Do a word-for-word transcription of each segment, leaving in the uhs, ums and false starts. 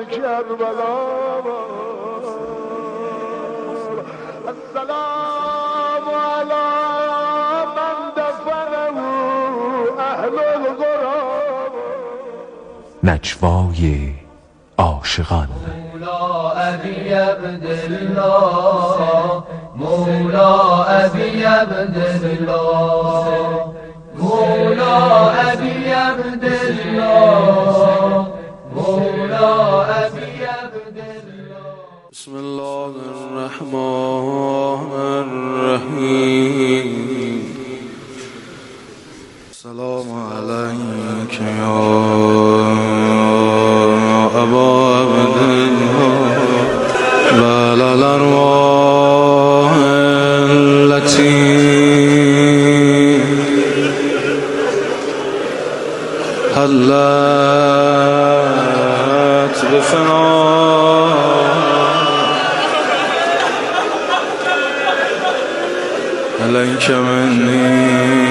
کربلا السلام علی من دفنه اهل الغراب. نجوای عاشقان. مولا ابی عبدالله، مولا ابی عبدالله، مولا ابی عبدالله، مولا ابی عبدالله. بسم الله الرحمن الرحیم. سلام علیک یا ابا عبدالله و الارواح التي حلت بفناء عليك مني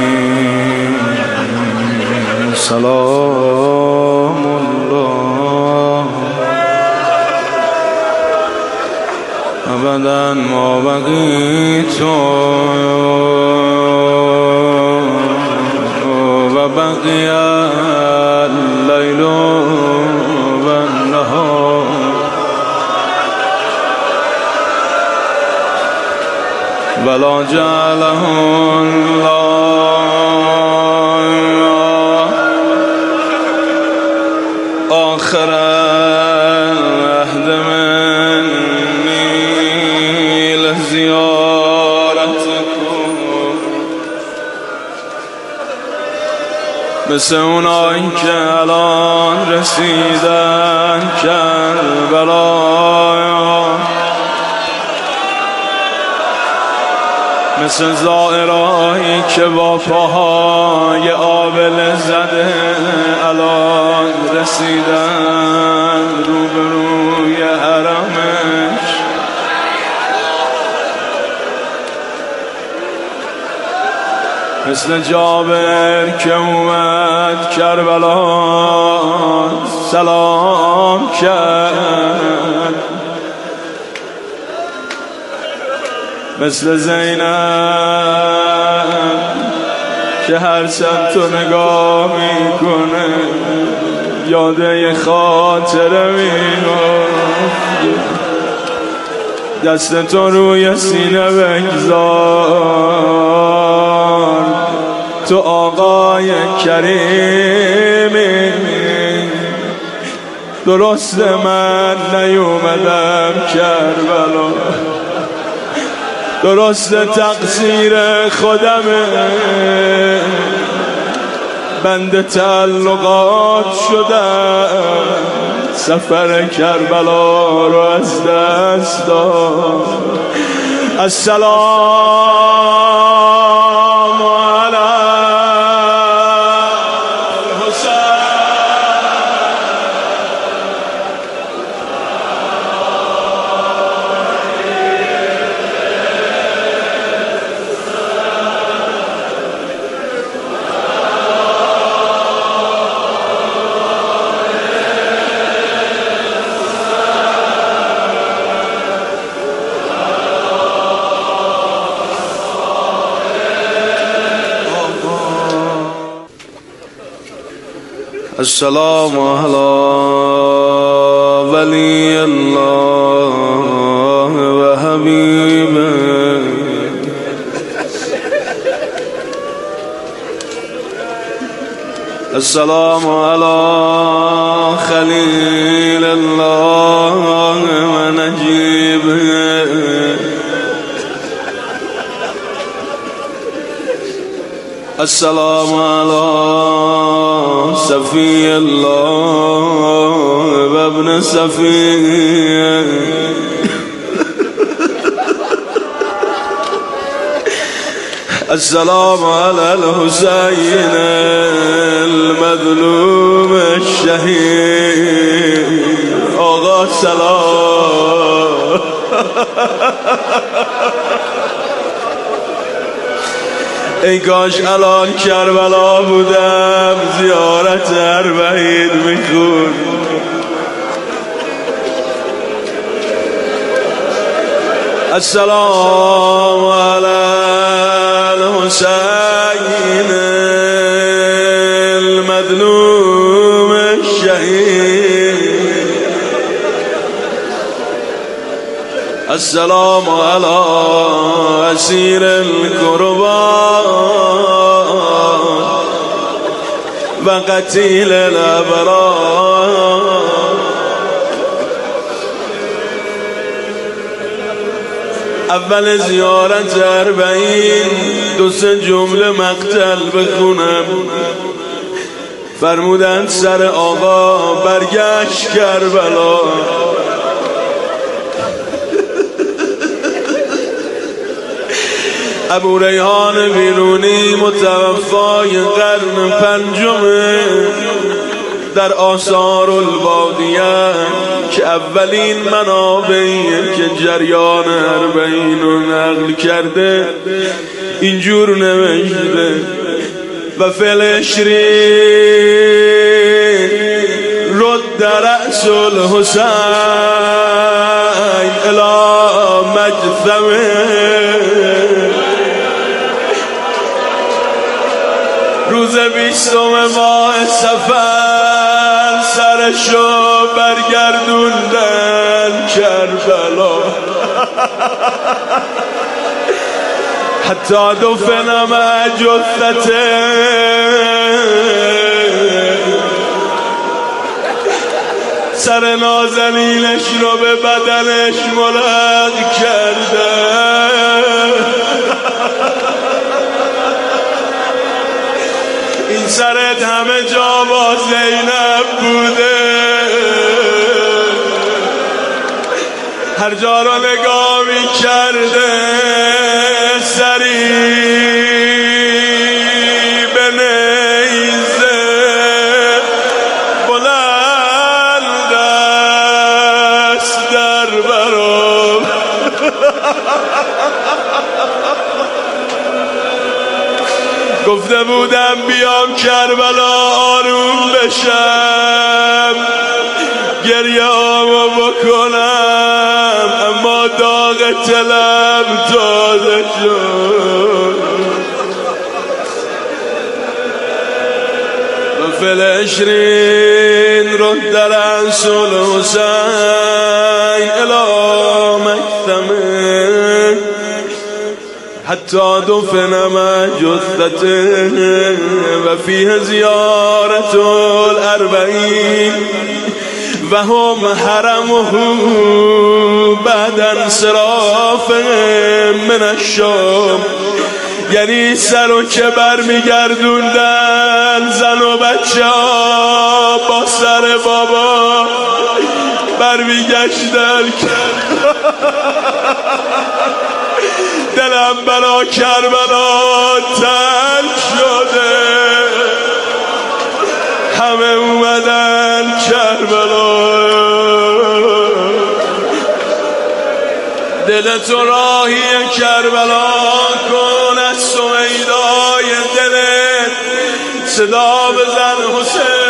سلام الله ابدا ما بقيت و بقي الليل والنهار ولا جعله الله آخر العهد مني لزيارتكم. مثل اونایی که الان رسیدن کربلا، مثل زائرایی که با پاهای آبله زده الان رسیدن روبروی حرمش. مثل جابر که اومد کربلا سلام کرد، مثل زینب که هر سمت رو نگاه میکنه یاده خاطره میگفت. دست تو روی سینه بگذار، تو آقای کریمی. درست من نیومدم کربلا، درست تقصیر خودمه، بند تعلقات شدم، سفر کربلا رو از دست داد. السلام علی السلام على ولي الله وحبيبه السلام على خليل الله ونجيبه السلام على صفي الله وابن صفيه السلام على الحسين المظلوم الشهيد. آقا سلام. ای کاش الان کربلا بودم زیارت اربعین میخون. السلام على الحسين المظلوم الشهيد السلام على أسير الكربات وقتيل الأبرار اول زیارت اربعین دو سه جمله مقتل بخونم. فرمودند سر آقا برگشت کربلا، ابو ریحان بیرونی متوفای قرن پنجمه در آثار البادیه که اولین منابعی که جریان اربعین رو نقل کرده اینجور نوشته و فلشری رد رأس الحسین الی مجثمه. روز بیستم ماه صفر سرشو برگردوندن کربلا، حتی دفنم جثته سر نازنینش رو به بدنش ملق کرده. این سرت همه جا با زینب بوده، هر جا رو نگاه می کرده سری به نیزه بلند است در برام. گفته بودم بیام کربلا آروم بشم گریه آمو بکنم، اما داغ تلم تازه شد و فلشرین رد رأس الحسین الی مکتمه حتی دفنم جثته و فیه زیارت الاربعین و هم حرمه بعد انصراف من الشام. یعنی سر و که بر میگردوندن زن و بچه ها با سر بابا بر میگشتن. دلم برا کربلا تنگ شده، همه اومدن کربلا. دل تو راهی کربلا کن، از سویدای دلت صدا بزن حسین.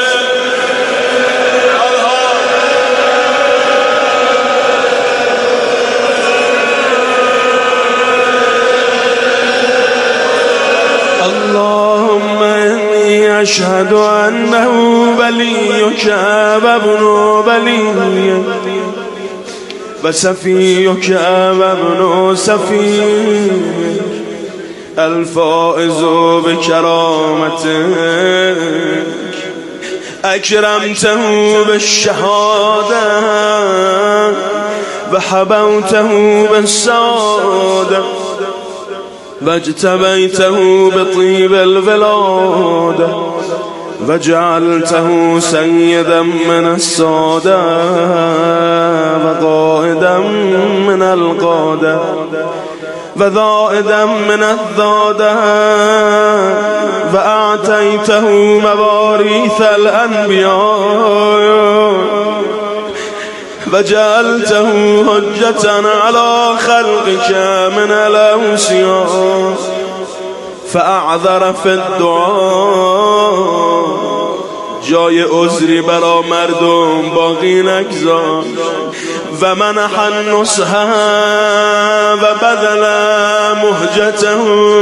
اللهم إني أشهد أنه وليك وابن وليك وسفيك وابن سفيك الفائز بكرامتك أكرمته بالشهادة وحبوته بالسعادة واجتبيته بطيب الولادة وجعلته سيدا من السادة وقائدا من القادة وذائدا من الذادة وأعطيته مواريث الأنبياء وجعلته حجة على خلقك من الأوصياء فأعذر في الدعاء جای عذری برا مردم باقی نگذار و منح النصح و بدل مهجته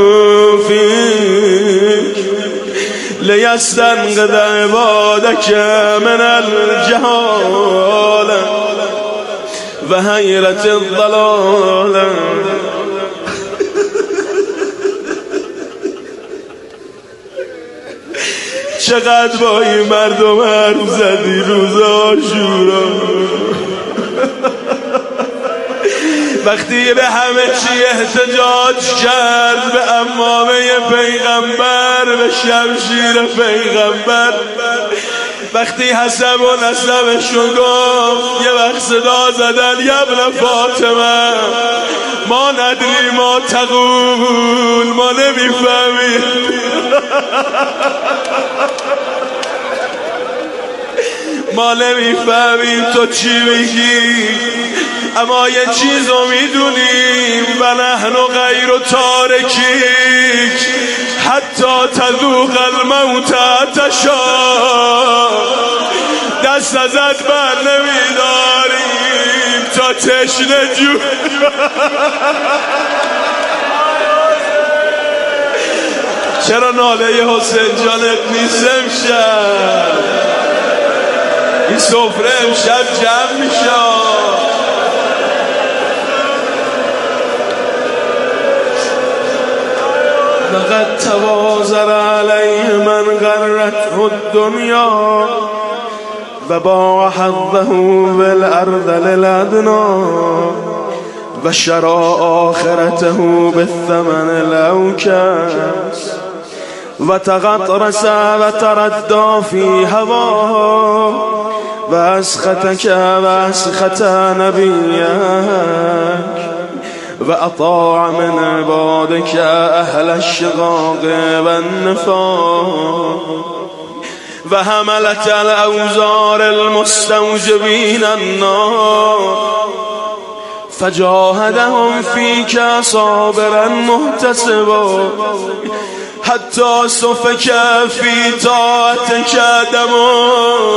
فیک لیستنقذ عبادك من الجهالة و حیرة الضلالة. چقدر با این مردم حرف زدی روز عاشورا، وقتی به همه چی احتجاج کرد، به عمامه پیغمبر، به شمشیر پیغمبر، وقتی حسب و نسبشو گفت یه وقت صدا زدن یبن فاطمه ما ندری ما تقول، ما نمیفهمیم ما نمیفهمیم تو چی میگی، اما یه چیزو میدونیم و نحن غیر تارکیک حتی تذوق الموت تشا، دست ازت بر نمیداریم تا تشنه جو. چرا ناله حسین جانت نیست امشب؟ این سفره امشب جمع میشه. لقد توازر علیه من غرته الدنیا و باع حظه بالارض للادنا و شرا آخرته بالثمن الاوکس و تغطرس و تردى فی هواه و اسختک و اسخت نبیک و اطاع من عبادك اهل الشقاق و النفاق و حملت الاوزار المستوجبین النار فجاهدهم فيك صابرا محتسبا حتى سفك في طاعتك دما.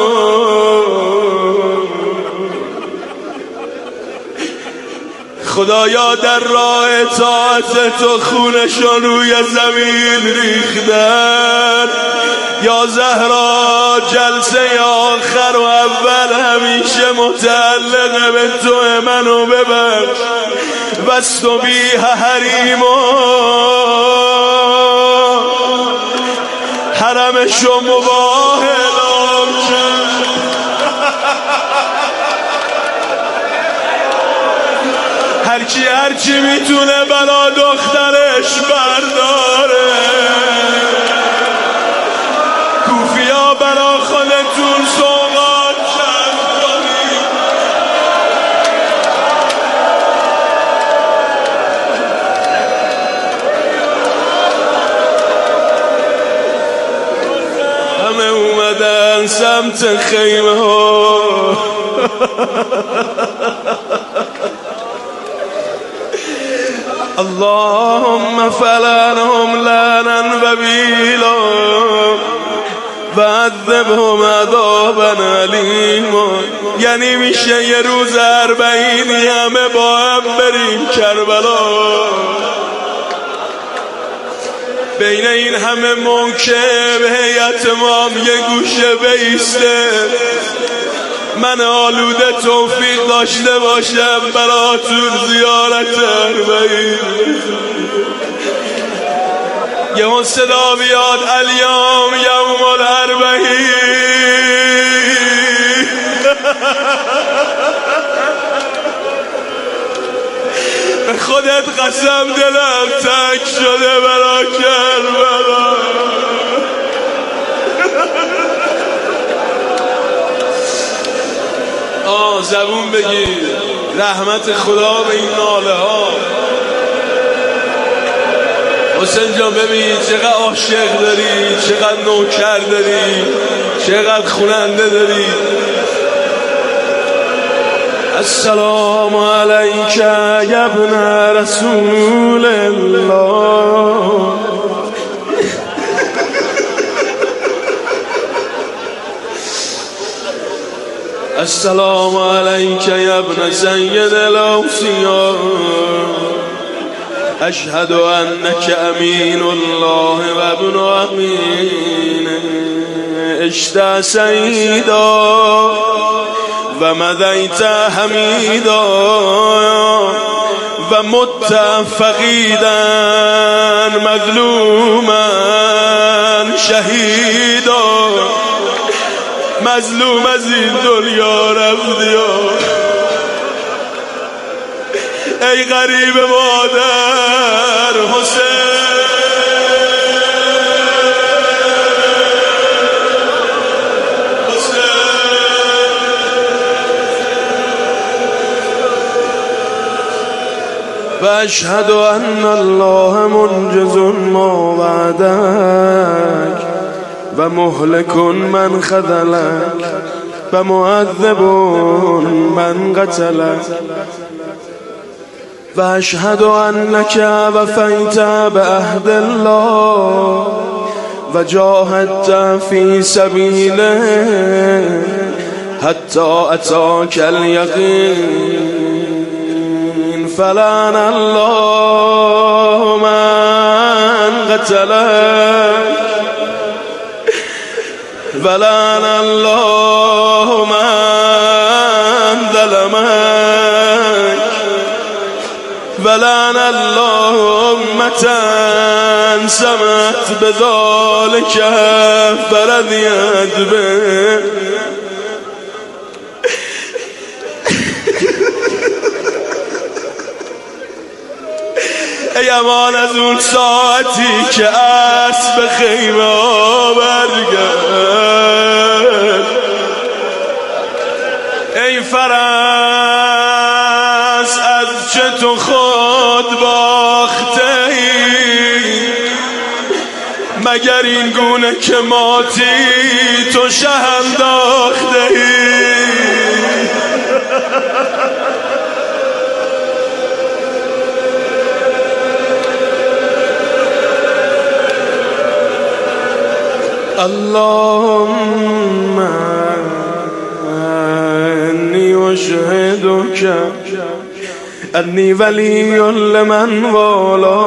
خدایا در راه اطاعت تو خونشان روی زمین ریختن. یا زهرا جلسه آخر و اول همیشه متعلق به تو، منو ببخش واستبیح حریما، حرمشو مباح اعلام کرد. هرکی هرچی میتونه برا دخترش برداره. کوفیا برا خودتون سوغات چند کنید. همه اومدن سمت خیمه ها. اللهم فلعنهم لعنا وبیلا و عذبهم عذابا علیما. یعنی میشه یه روز اربعینی همه با هم بریم کربلا. بین این همه منکر هیئت امام یه گوشه بیسته. من آلوده توفیق داشته باشم براتون زیارت اربعین. یه صدا بیاد الیوم یوم الاربعین. به خودت قسم دلم تک شده برا کربلا. آه زبون بگیر رحمت خدا به این ناله ها. حسین جان ببین چقدر عاشق داری، چقدر نوکر داری، چقدر خوننده داری. السلام علیک یا ابن رسول الله. السلام عليك يا ابن سيد الأوصياء أشهد أنك أمين الله وابن أمينه اشت سيدا ومضيت حميدا ومت فقيدا مظلوما شهيدا مظلوم از این دنیا رفتی ای غریب مادر حسین و اشهد ان الله منجز ما وعدک و مهلک من خذلک و معذب من قتلک و اشهد انک وفیت بعهد الله و جاهدت فی سبیله حتی اتاک الیقین فلعن الله من قتلک ولعن الله من ظلمك ولعن الله أمة سمعت بذلك فرضيت به ای امان از اون ساعتی که اسب خیمه ها برگرد ای فرس از چه تو خود باخته ای مگر این گونه که ماتی تو شه انداخته ای اللهم انی اشهدک انی ولی لمن والا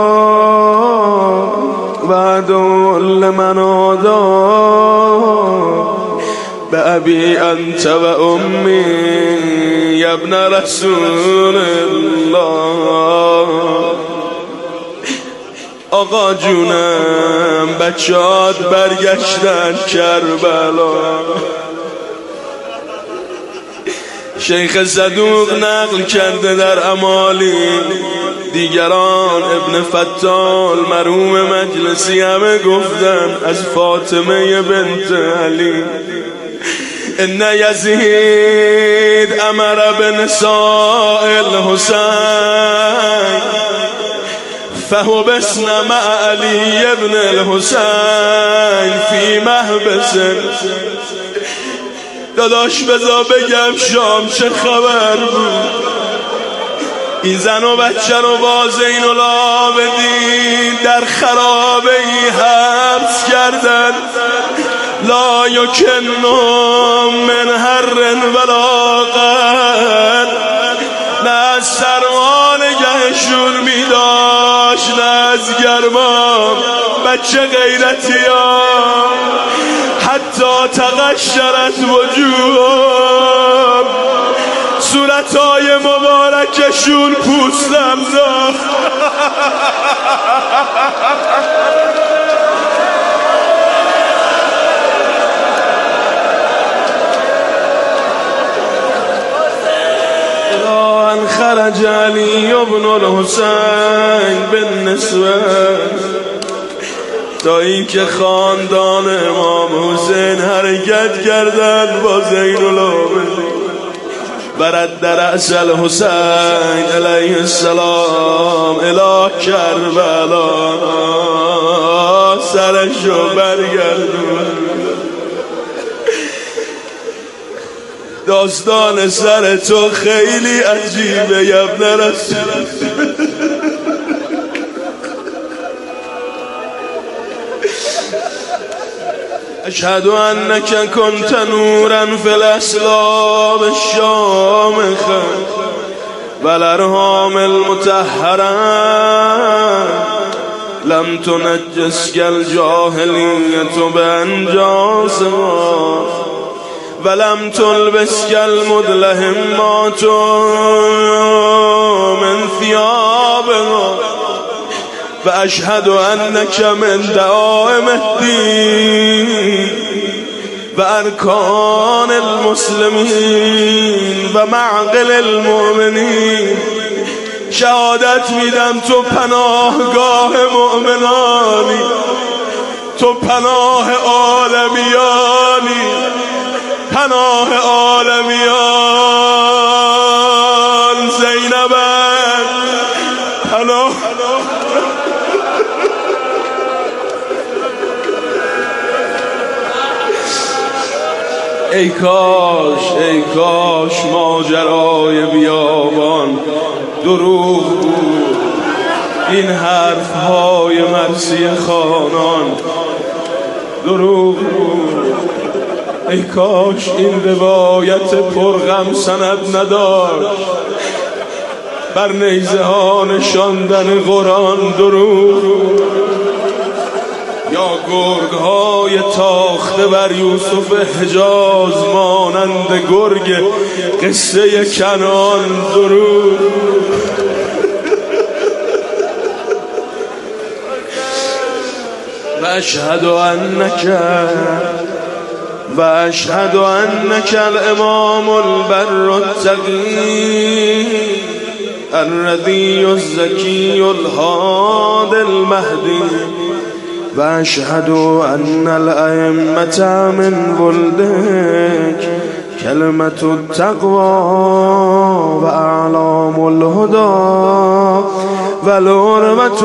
و عدو لمن عادا بأبی انت و امی یا ابن رسول الله آقا جونم بچه‌هات برگشتن کربلا شیخ صدوق نقل کرده در امالی دیگران ابن فتال مرحوم مجلسی همه گفتن از فاطمه بنت علی ان یزید امر بنساء الحسین فحبسن مع علی ابن الحسین فی محبس داداش بذار بگم شام چه خبر بود این زن و بچه رو با زین العابدین در خرابه ای حبس کردن لا یکنهم من حر ولا قر نه از سرما نگهشون می داشت نه از گرما بچه غیرتی ها حتی تقشرت وجوه صورتهای مبارکشون پوست انداخت ان خرج علی ابن الحسین بالنسبه تا اینکه خاندان امام حسین حرکت کردند با زین العابدین برد رأس الحسین علیه السلام الی کربلا سرشو برگردون داستان سر تو خیلی عجیبه یا ابن رسول اشهد انک کنت نورا فی الاسلاب الشامخه والارحام المطهره لم تنجسك الجاهلیت بانجاسها ولم تلبسك المدلهمات من ثيابها فأشهد أنك من دعائم الدين وأركان المسلمين ومعقل المؤمنين. شهادت میدم تو پناهگاه مؤمنانی، تو پناه عالمیانی، پناه عالمیان. زینب پناه ای کاش ای کاش ماجرای بیابان دروغ بود، این حرف های مرسی خانان دروغ بود. ای کاش این روایت پرغم سند نداشت، بر نیزه ها نشاندن قرآن دروغ بود. یا گرگ های تاخته بر یوسف حجاز مانند گرگ قصه کنعان دروغ. و اشهد انک و اشهد انک الامام البر التقی الرضی الزکی الهادی المهدی و اشهد ان الائمة من ولدک کلمة التقوى و اعلام الهدى و العروة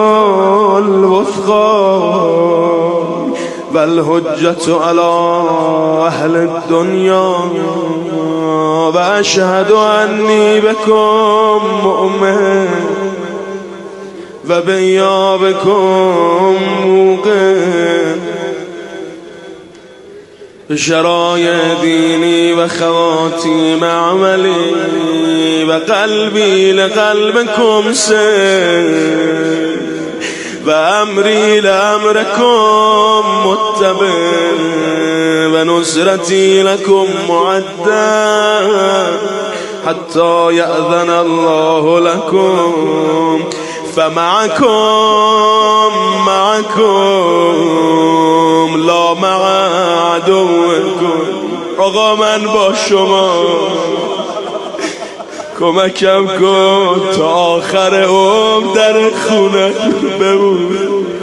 الوثقى و الحجة على اهل الدنیا و اشهد انی بکم مؤمن و بیابکم موقن. بشرای دینی و خواتیم عملی و قلبی لقلبکم سر و امری لامرکم متبع و نصرتی لکم معدد حتی یأذن الله لکم فمعكم معكم لا مع عدوكم. آقا من با شما، کمکم کن تا آخر عمر در خونه بمون.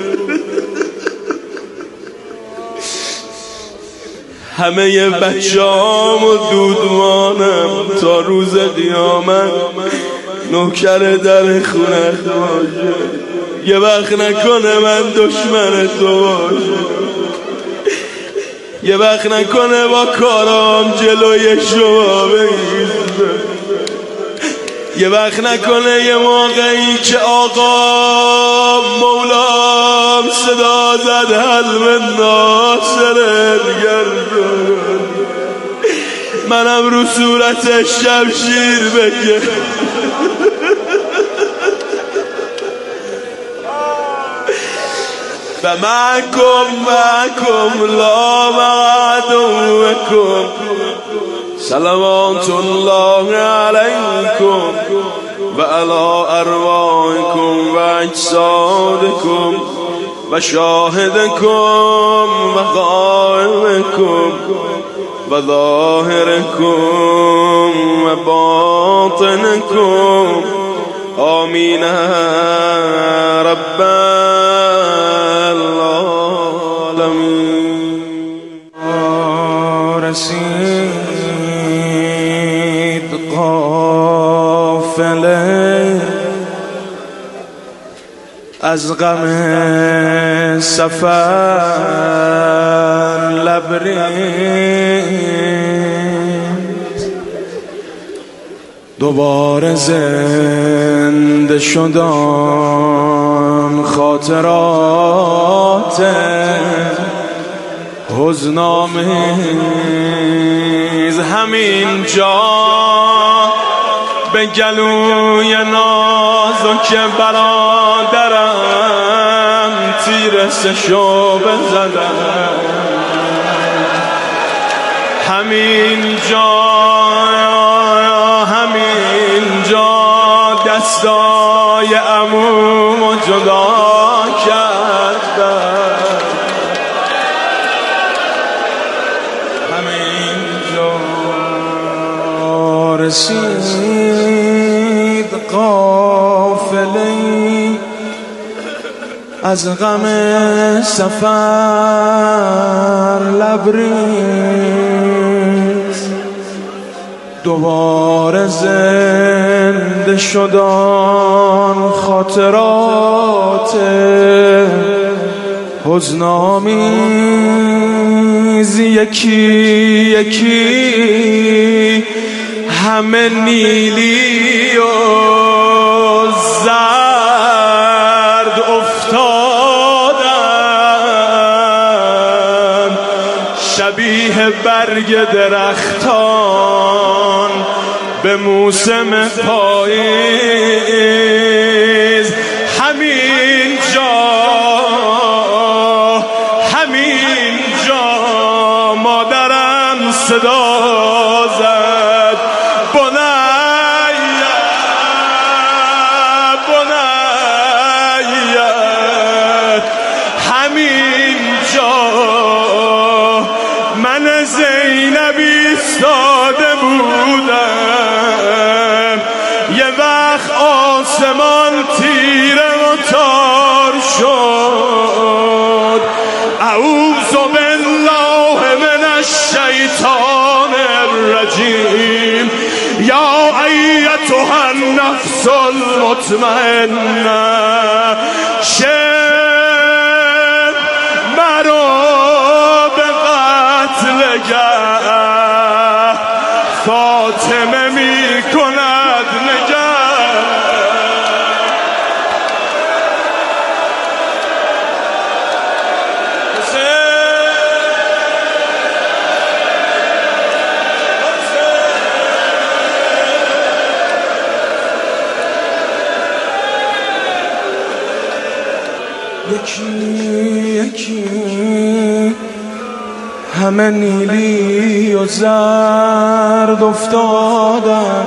همه بچه‌هام و دودمانم تا روز قیامت نوکر در خونه باشه. یه وقت نکنه من دشمن تو باشه، یه وقت نکنه با کارام جلوی شما بگیره، یه وقت نکنه یه موقعی که آقا مولام صدا زد حلم ناصره دیگر منم رو صورتش شمشیر بگه. فمعكم معكم لا مع عدوكم صلوات الله عليكم وعلى أرواحكم وأجسادكم وشاهدكم وغائبكم وظاهركم وباطنكم آمين رب العالمين. رسید قافله از غم سفر لبریز، دوباره زنده شدن خاطرات حزن‌آمیز همین جا به گلوی نازک برادرم تیر سشو بزدم. همین جا همین جا دستای عمومو جدا کردم. همین جا رسید قافله‌ای از غم سفر لبریز، دوباره زنده شدن خاطرات حزن‌آمیز، یکی یکی همه نیلی و زرد افتادن، شبیه برگ درختان به موسم پاییز. همین جا همین جا مادرم صدا زد بنیه بنیه. همین جا من زینب ایستاده بودم، یه وقت آسمان تیره و تار شد. اعوذ بالله من الشیطان الرجیم. یا ایتها النفس المطمئنه، شب مرا به قتل گه فاطمه می کند نگه. یکی یکی همه نیلی و زرد افتادن،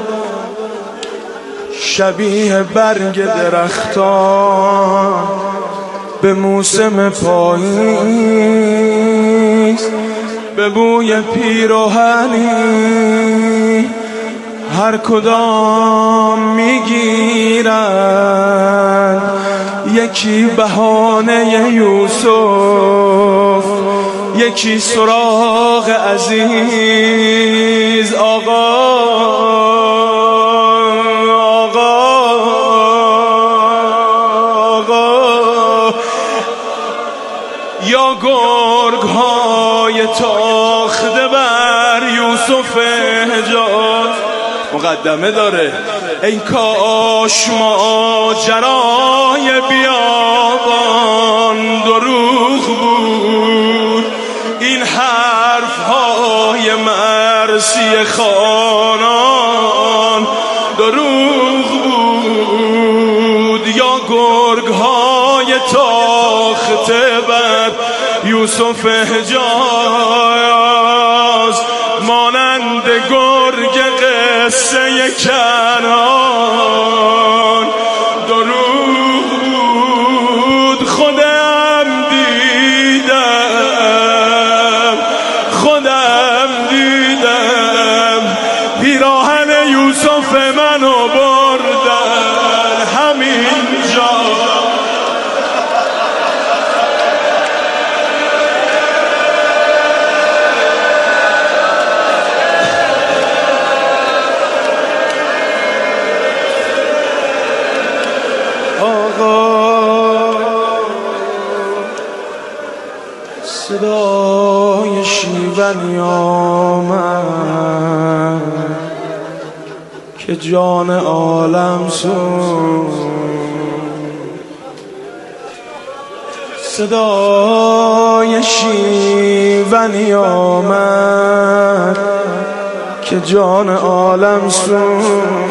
شبیه برگ درختان به موسم پاییز، به بوی پیراهنی هر کدام میگیرن، یکی بهانه یوسف، یکی سراغ عزیز آقا آقا آقا. یا گرگ های تاخته بر یوسف حجاز. مقدمه داره ای کاش ماجرای بیابان دروغ بود، این حرف های مرسی خانان دروغ بود. یا گرگ های تاخته بر یوسف حجاز مانند گرگ قصه کنان دروغ بود. خودم دیدم خودم دیدم پیراهن یوسف منو بردن همین جا. صدای شیونی آمد که جان عالم سوز، صدای شیونی آمد که جان عالم سوخت